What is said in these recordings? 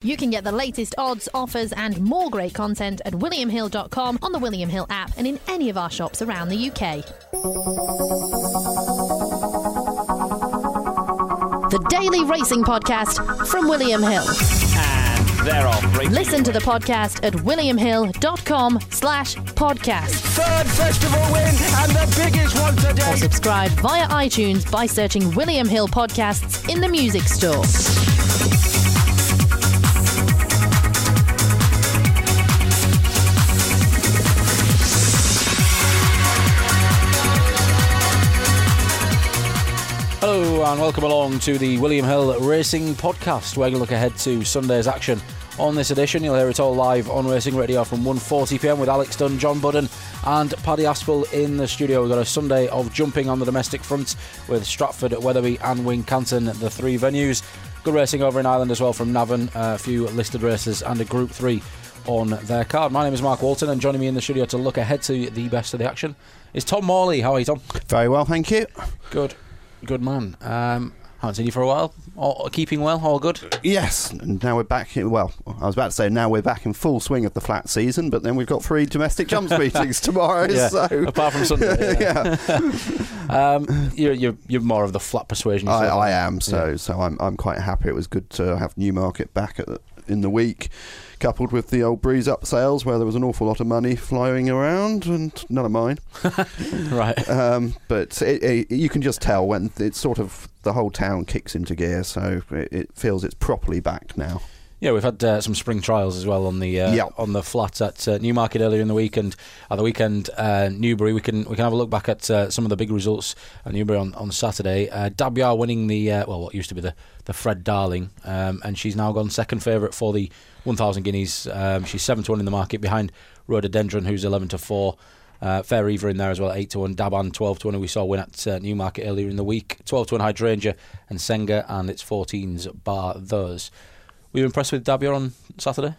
You can get the latest odds, offers and more great content at williamhill.com, on the William Hill app and in any of our shops around the UK. The Daily Racing Podcast from William Hill. And they're off. Listen to the podcast at williamhill.com/podcast. Third festival win and the biggest one today. Or subscribe via iTunes by searching William Hill Podcasts in the music store. Hello and welcome along to the William Hill Racing Podcast. We're going to look ahead to Sunday's action. On this edition, you'll hear it all live on Racing Radio from 1:40pm with Alex Dunn, John Budden and Paddy Aspel in the studio. We've got a Sunday of jumping on the domestic front with Stratford, Wetherby and Wincanton, the three venues. Good racing over in Ireland as well from Navan, a few listed races and a Group 3 on their card. My name is Mark Walton and joining me in the studio to look ahead to the best of the action is Tom Morley. How are you, Tom? Very well, thank you. Good man. Haven't seen you for a while. All, keeping well? All good? Yes, and now we're back. Well, I was about to say now we're back in full swing of the flat season, but then we've got 3 domestic jumps meetings tomorrow. Yeah, so apart from Sunday. Yeah. You're more of the flat persuasion. I am. So I'm quite happy. It was good to have Newmarket back in the week, coupled with the old Breeze Up sales where there was an awful lot of money flying around, and none of mine. Right. But you can just tell when it's sort of the whole town kicks into gear, so it feels it's properly back now. Yeah, we've had some spring trials as well on the flats at Newmarket earlier in the week, and at the weekend Newbury. We can have a look back at some of the big results at Newbury on Saturday. Dabyar winning the what used to be the Fred Darling, and she's now gone second favourite for the 1,000 guineas. She's 7-1 in the market behind Rhododendron, who's 11-4. Fair Eva in there as well at 8-1. Daban 12-1, who we saw win at Newmarket earlier in the week. 12-1 Hydrangea and Senga, and it's 14s bar those. Were you impressed with Dabyar on Saturday?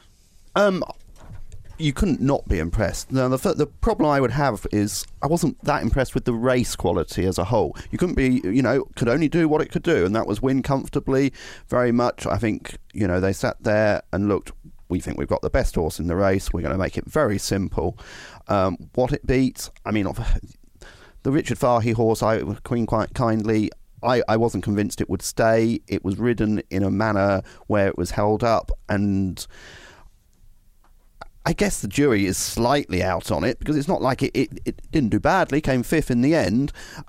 You couldn't not be impressed. Now, the problem I would have is I wasn't that impressed with the race quality as a whole. You couldn't be, could only do what it could do, and that was win comfortably, very much. I think, they sat there and looked, we think we've got the best horse in the race, we're going to make it very simple. What it beats, the Richard Fahey horse, Queen Quite Kindly, I wasn't convinced it would stay. It was ridden in a manner where it was held up, and I guess the jury is slightly out on it because it's not like it didn't do badly, came 5th in the end.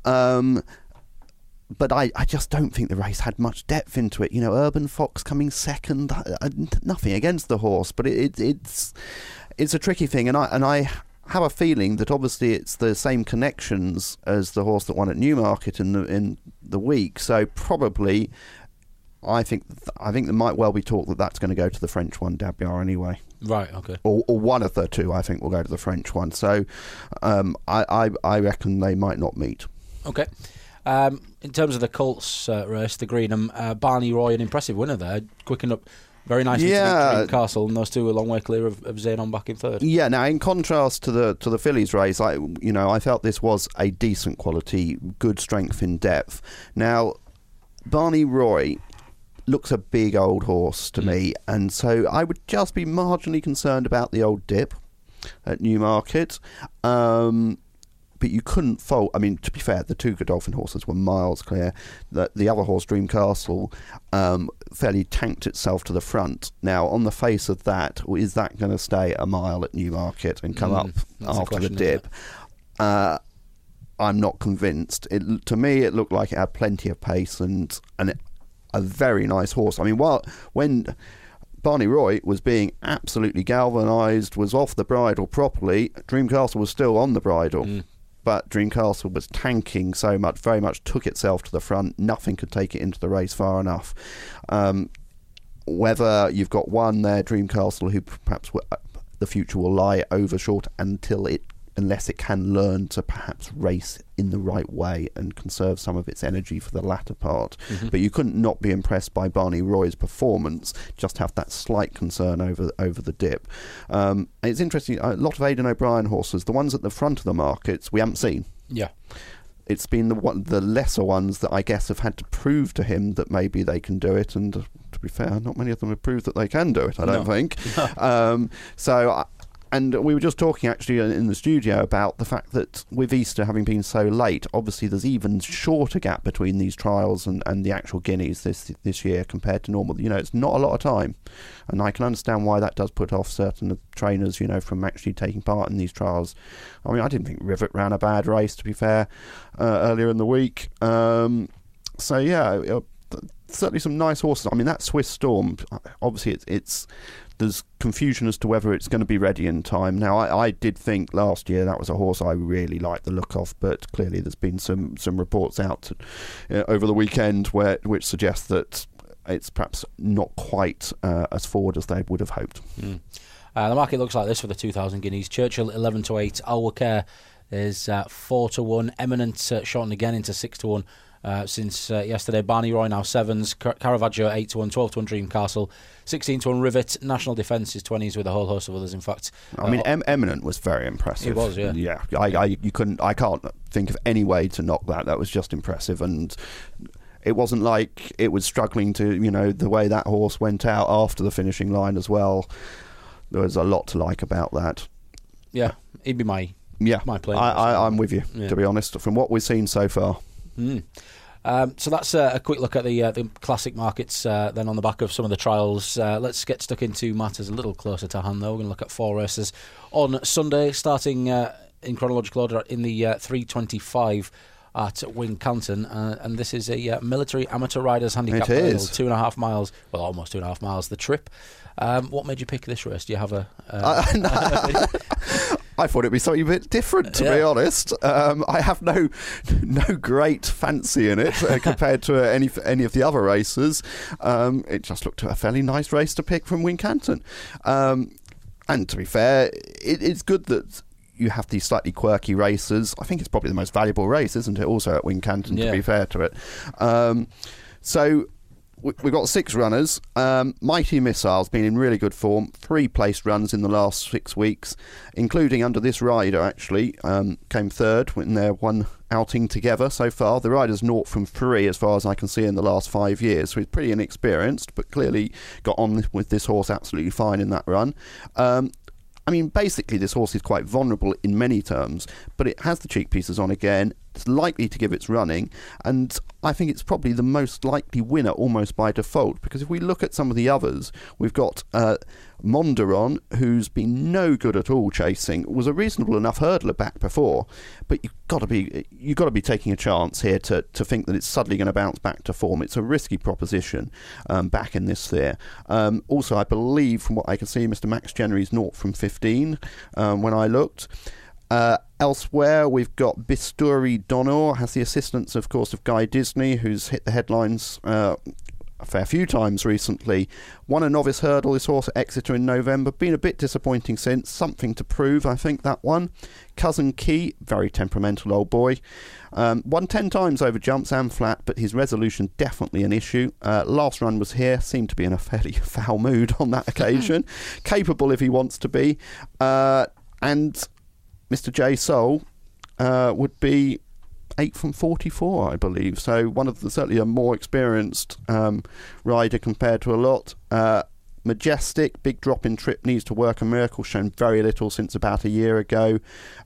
But I just don't think the race had much depth into it. Urban Fox coming second, nothing against the horse, but it's a tricky thing, and I have a feeling that obviously it's the same connections as the horse that won at Newmarket in the week. So probably, I think there might well be talk that that's going to go to the French one, Dabyar, anyway. Right. Okay. Or one of the two, I think, will go to the French one. So I reckon they might not meet. Okay. In terms of the Colts race, the Greenham, Barney Roy, an impressive winner there, quickened up very nicely to Castle, and those two are a long way clear of Zanon back in third. Yeah, now in contrast to the Fillies race, I felt this was a decent quality, good strength in depth. Now, Barney Roy looks a big old horse to me, and so I would just be marginally concerned about the old dip at Newmarket. But you couldn't fault. To be fair, the two Godolphin horses were miles clear. The other horse, Dream Castle, fairly tanked itself to the front. Now, on the face of that, is that going to stay a mile at Newmarket and come up after the dip? I'm not convinced. To me, it looked like it had plenty of pace and a very nice horse. When Barney Roy was being absolutely galvanised, was off the bridle properly, Dream Castle was still on the bridle. But Dream Castle was tanking so much, very much took itself to the front. Nothing could take it into the race far enough. Whether you've got one there, Dream Castle, who perhaps the future will lie over short unless it can learn to perhaps race in the right way and conserve some of its energy for the latter part. But you couldn't not be impressed by Barney Roy's performance, just have that slight concern over the dip. It's interesting, a lot of Aidan O'Brien horses, the ones at the front of the markets, we haven't seen. Yeah. It's been the lesser ones that I guess have had to prove to him that maybe they can do it, and to be fair, not many of them have proved that they can do it, I don't think. And we were just talking actually in the studio about the fact that with Easter having been so late, obviously there's even shorter gap between these trials and the actual guineas this year compared to normal. It's not a lot of time. And I can understand why that does put off certain trainers, from actually taking part in these trials. I mean, I didn't think Rivet ran a bad race, to be fair, earlier in the week. Certainly some nice horses. I mean, that Swiss Storm, obviously there's confusion as to whether it's going to be ready in time. Now, I did think last year that was a horse I really liked the look of, but clearly there's been some reports out over the weekend which suggest that it's perhaps not quite as forward as they would have hoped. The market looks like this for the 2,000 guineas. Churchill 11-8, Alwacare is 4-1, Eminent shortened again into 6-1. Since yesterday. Barney Roy now 7s, Caravaggio 8-1, 12-1 Dreamcastle, 16-1 Rivet, National Defence is 20s with a whole host of others. In fact, I mean, Eminent was very impressive. It was, yeah. Yeah, I can't think of any way to knock that. That was just impressive, and it wasn't like it was struggling to, the way that horse went out after the finishing line as well. There was a lot to like about that. Yeah, he'd be my play. I'm with you, to be honest, from what we've seen so far. So that's a quick look at the classic markets then on the back of some of the trials. Let's get stuck into matters a little closer to hand, though. We're going to look at 4 races on Sunday, starting in chronological order in the 325 at Wincanton, and this is a military amateur riders handicap hurdle, 2.5 miles, well, almost 2.5 miles, the trip. What made you pick this race? Do you have a... I thought it'd be something a bit different, to be honest. I have no great fancy in it compared to any of the other races. It just looked a fairly nice race to pick from Wincanton. And to be fair, it's good that you have these slightly quirky races. I think it's probably the most valuable race, isn't it, also at Wincanton, to be fair to it. So we've got 6 runners. Mighty Missile's been in really good form. 3 placed runs in the last 6 weeks, including under this rider, actually. Came third in their one outing together so far. The rider's 0 from 3 as far as I can see in the last 5 years, so he's pretty inexperienced, but clearly got on with this horse absolutely fine in that run. I mean, basically this horse is quite vulnerable in many terms, but it has the cheek pieces on again. It's likely to give its running, and I think it's probably the most likely winner almost by default, because if we look at some of the others, we've got Monderon, who's been no good at all chasing, was a reasonable enough hurdler back before, but you've got to be taking a chance here to think that it's suddenly going to bounce back to form. It's a risky proposition back in this sphere. Also, I believe from what I can see, Mr. Max Jennery's 0 from 15 when I looked. Elsewhere, we've got Bisturi Donor, has the assistance, of course, of Guy Disney, who's hit the headlines a fair few times recently. Won a novice hurdle, this horse at Exeter in November. Been a bit disappointing since. Something to prove, I think, that one. Cousin Key, very temperamental old boy. Won 10 times over jumps and flat, but his resolution definitely an issue. Last run was here, seemed to be in a fairly foul mood on that occasion. Capable if he wants to be. And Mr. J. Soul would be 8 from 44, I believe. So one of the certainly a more experienced rider compared to a lot. Majestic, big drop in trip, needs to work a miracle, shown very little since about a year ago.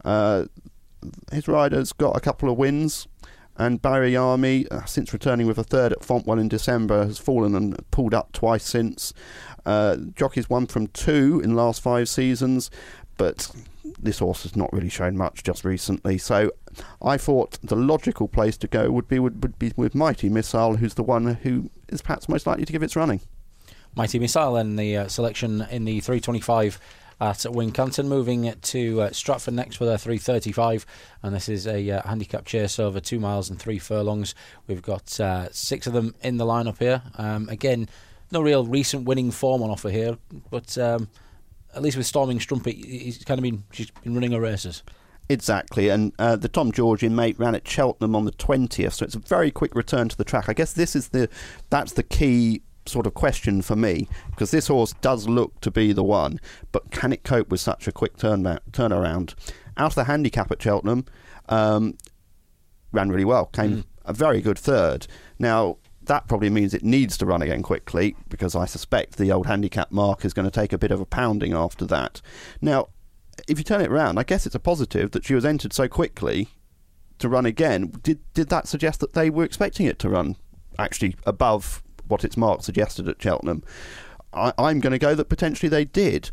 His rider's got a couple of wins. And Barry Army, since returning with a third at Fontwell in December, has fallen and pulled up twice since. Jockey's 1 from 2 in the last 5 seasons, but this horse has not really shown much just recently. So I thought the logical place to go would be with Mighty Missile, who's the one who is perhaps most likely to give its running. Mighty Missile then the selection in the 325 at Wincanton, moving to Stratford next for their 335, and this is a handicap chase over 2 miles and 3 furlongs. We've got 6 of them in the lineup here. Again, no real recent winning form on offer here, but at least with Storming Strumpet, she's been running her races. Exactly, and the Tom George inmate ran at Cheltenham on the 20th, so it's a very quick return to the track. I guess that's the key sort of question for me, because this horse does look to be the one, but can it cope with such a quick turnaround? Out of the handicap at Cheltenham, ran really well, came a very good third. Now, that probably means it needs to run again quickly, because I suspect the old handicap mark is going to take a bit of a pounding after that. Now, if you turn it around, I guess it's a positive that she was entered so quickly to run again. Did that suggest that they were expecting it to run actually above what its mark suggested at Cheltenham? I'm going to go that potentially they did.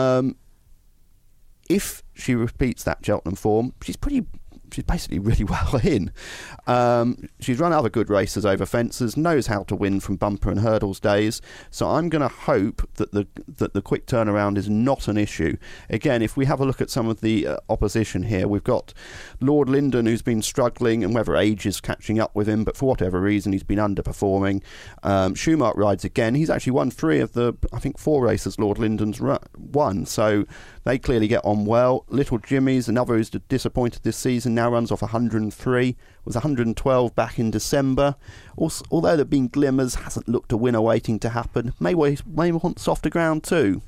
If she repeats that Cheltenham form, she's basically really well in. She's run other good races over fences, knows how to win from bumper and hurdles days. So I'm going to hope that the quick turnaround is not an issue. Again, if we have a look at some of the opposition here, we've got Lord Linden, who's been struggling, and whether age is catching up with him, but for whatever reason he's been underperforming. Schumacher rides again. He's actually won 3 of the, I think, 4 races Lord Linden's won. So they clearly get on well. Little Jimmy's another who's disappointed this season, now runs off 103, was 112 back in December. Also, although there have been glimmers, hasn't looked a winner waiting to happen. May want softer ground too.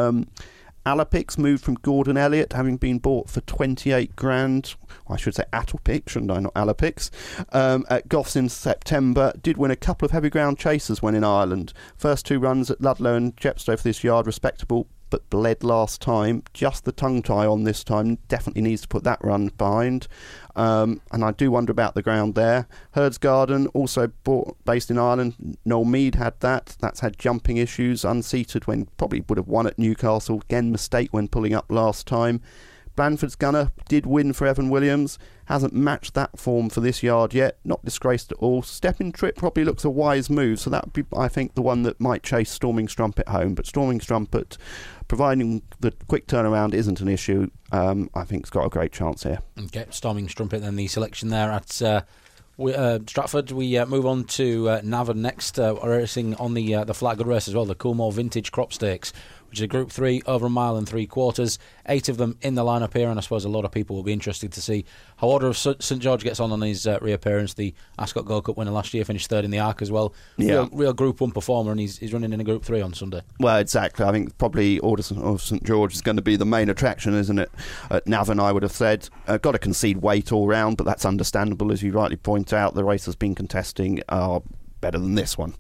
Alapix moved from Gordon Elliott, having been bought for 28 grand. Well, I should say Attlepix, shouldn't I, not Alapix. At Goffs in September, did win a couple of heavy ground chasers when in Ireland. First 2 runs at Ludlow and Chepstow for this yard, respectable, but bled last time. Just the tongue tie on this time. Definitely needs to put that run behind. And I do wonder about the ground there. Herd's Garden, also based in Ireland. Noel Mead had that. That's had jumping issues. Unseated when probably would have won at Newcastle. Again, mistake when pulling up last time. Blandford's Gunner did win for Evan Williams. Hasn't matched that form for this yard yet. Not disgraced at all. Stepping Trip probably looks a wise move. So that would be, I think, the one that might chase Storming Strumpet home. But Storming Strumpet, providing the quick turnaround isn't an issue, I think it's got a great chance here. Okay, Storming Strumpet then the selection there at Stratford. We move on to Navan next. We're racing on the flat good race as well, the Coolmore Vintage Crop Stakes, which is a Group 3 over 1 mile and 3/4. 8 of them in the lineup here, and I suppose a lot of people will be interested to see how Order of St George gets on his reappearance. The Ascot Gold Cup winner last year, finished 3rd in the Arc as well. Yeah. Real Group 1 performer, and he's running in a Group 3 on Sunday. Well, exactly. I think probably Order of St George is going to be the main attraction, isn't it? At Navan, I would have said. Got to concede weight all round, but that's understandable. As you rightly point out, the race has been contesting are better than this one.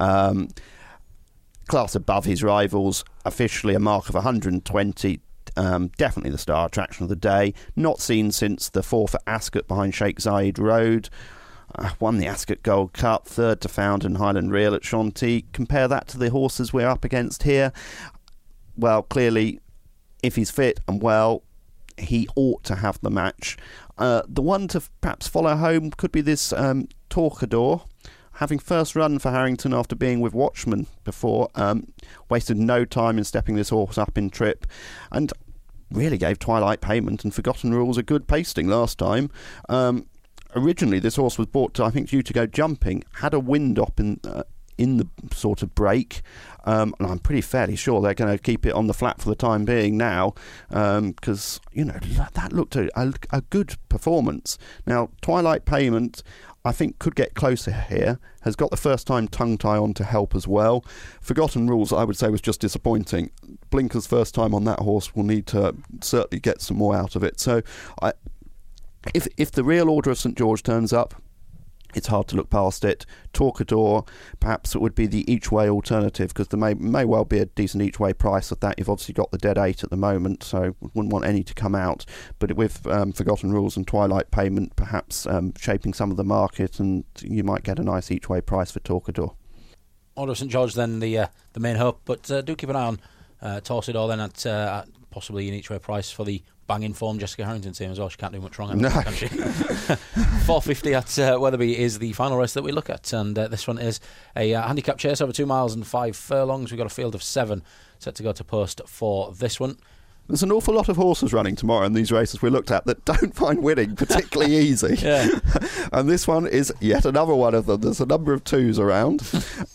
Class above his rivals, officially a mark of 120. Definitely the star attraction of the day. Not seen since the 4th at Ascot behind Sheikh Zayed Road. Won the Ascot Gold Cup, 3rd to Fountain Highland Real at Chantilly. Compare that to the horses we're up against here. Well, clearly, if he's fit and well, he ought to have the match. The one to perhaps follow home could be this Torquedor. Having first run for Harrington after being with Watchman before, wasted no time in stepping this horse up in trip, and really gave Twilight Payment and Forgotten Rules a good pasting last time. Originally, this horse was bought, I think, due to go jumping, had a wind up in the sort of break, and I'm pretty fairly sure they're going to keep it on the flat for the time being now, because, that looked a good performance. Now, Twilight Payment, I think, could get closer here, has got the first time tongue tie on to help as well. Forgotten Rules, I would say, was just disappointing. Blinker's first time on that horse will need to certainly get some more out of it. So if the real Order of St George turns up, it's hard to look past it. Torquedor, perhaps it would be the each-way alternative, because there may well be a decent each-way price at that. You've obviously got the dead 8 at the moment, so wouldn't want any to come out. But with Forgotten Rules and Twilight Payment, perhaps shaping some of the market, and you might get a nice each-way price for Torquedor. Order of St George then the main hope, but do keep an eye on Torquedor then at possibly an each-way price for the banging form Jessica Harrington team as well. She can't do much wrong, can she? 450 at Wetherby is the final race that we look at, and this one is a handicap chase over 2 miles and 5 furlongs. We've got a field of 7 set to go to post for this one. There's an awful lot of horses running tomorrow in these races we looked at that don't find winning particularly easy. Yeah. And this one is yet another one of them. There's a number of 2s around.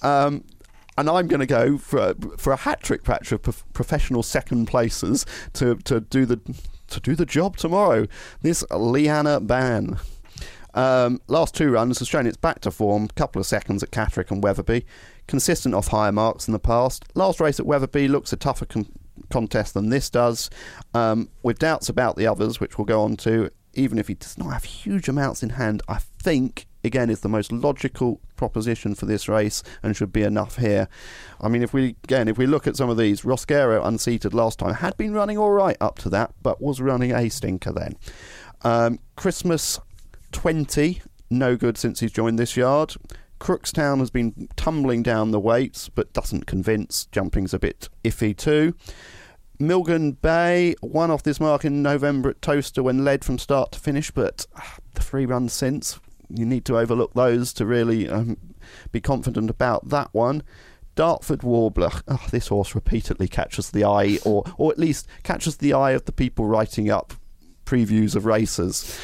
And I'm going to go for a hat-trick patch of professional second places to do the job tomorrow. This Leanna Ban. Last 2 runs has shown it's back to form. Couple of seconds at Catterick and Wetherby. Consistent off higher marks in the past. Last race at Wetherby looks a tougher contest than this does. With doubts about the others, which we'll go on to. Even if he does not have huge amounts in hand, I think again, is the most logical proposition for this race and should be enough here. I mean, if we look at some of these, Rosquero, unseated last time, had been running all right up to that, but was running a stinker then. Christmas 20, no good since he's joined this yard. Crookstown has been tumbling down the weights, but doesn't convince. Jumping's a bit iffy too. Milgan Bay won off this mark in November at Toaster when led from start to finish, but the 3 runs since, you need to overlook those to really be confident about that one. Dartford Warbler, this horse repeatedly catches the eye, or at least catches the eye of the people writing up previews of races.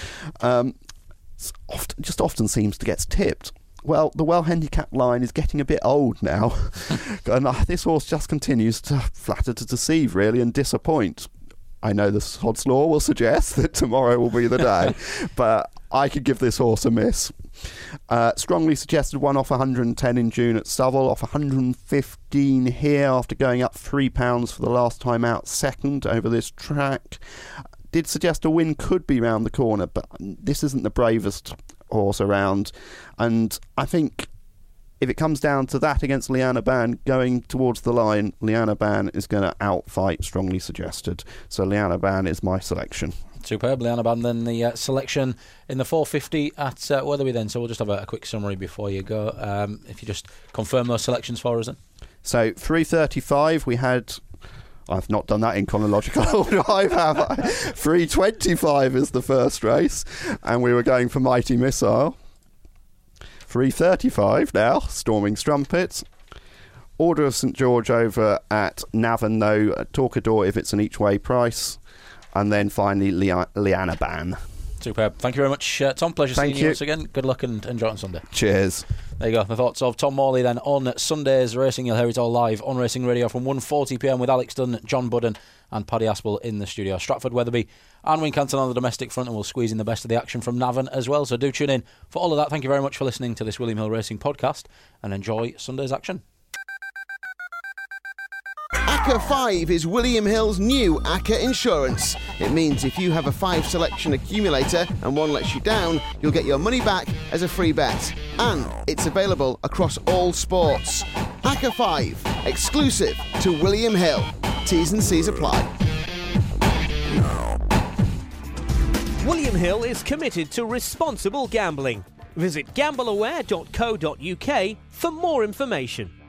Often seems to get tipped. Well, the well-handicapped line is getting a bit old now, and this horse just continues to flatter to deceive, really, and disappoint. I know the Sod's Law will suggest that tomorrow will be the day, but I could give this horse a miss. Strongly suggested one off 110 in June at Southwell, off 115 here after going up £3 for the last time out second over this track. Did suggest a win could be round the corner, but this isn't the bravest horse around, and I think if it comes down to that against Liana Ban going towards the line, Liana Ban is going to outfight Strongly Suggested, so Liana Ban is my selection. Superb. Liana Ban then the selection in the 450 at Wetherby then, so we'll just have a quick summary before you go. If you just confirm those selections for us then. So 335 we had, I've not done that in chronological order. 325 is the first race, and we were going for Mighty Missile. 335 now, Storming Strumpet. Order of St George over at Navan, though, Torquedor if it's an each-way price. And then finally, Liana Ban. Superb. Thank you very much, Tom. Pleasure seeing you once again. Good luck and enjoy on Sunday. Cheers. There you go. The thoughts of Tom Morley then on Sunday's racing. You'll hear it all live on Racing Radio from 1:40pm with Alex Dunn, John Budden and Paddy Aspel in the studio. Stratford, Wetherby and Wincanton on the domestic front, and we'll squeeze in the best of the action from Navan as well. So do tune in for all of that. Thank you very much for listening to this William Hill Racing podcast and enjoy Sunday's action. ACCA 5 is William Hill's new ACCA insurance. It means if you have a 5 selection accumulator and one lets you down, you'll get your money back as a free bet. And it's available across all sports. ACCA 5, exclusive to William Hill. T's and C's apply. William Hill is committed to responsible gambling. Visit gambleaware.co.uk for more information.